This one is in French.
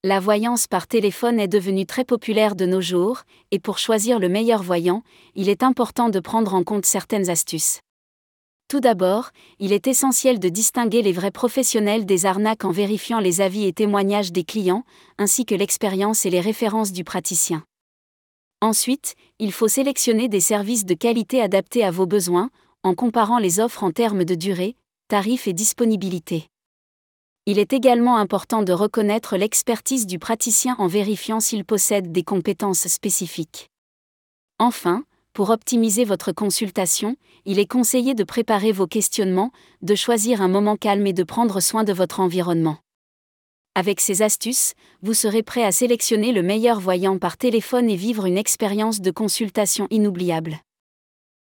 La voyance par téléphone est devenue très populaire de nos jours, et pour choisir le meilleur voyant, il est important de prendre en compte certaines astuces. Tout d'abord, il est essentiel de distinguer les vrais professionnels des arnaques en vérifiant les avis et témoignages des clients, ainsi que l'expérience et les références du praticien. Ensuite, il faut sélectionner des services de qualité adaptés à vos besoins, en comparant les offres en termes de durée, tarifs et disponibilité. Il est également important de reconnaître l'expertise du praticien en vérifiant s'il possède des compétences spécifiques. Enfin, pour optimiser votre consultation, il est conseillé de préparer vos questionnements, de choisir un moment calme et de prendre soin de votre environnement. Avec ces astuces, vous serez prêt à sélectionner le meilleur voyant par téléphone et vivre une expérience de consultation inoubliable.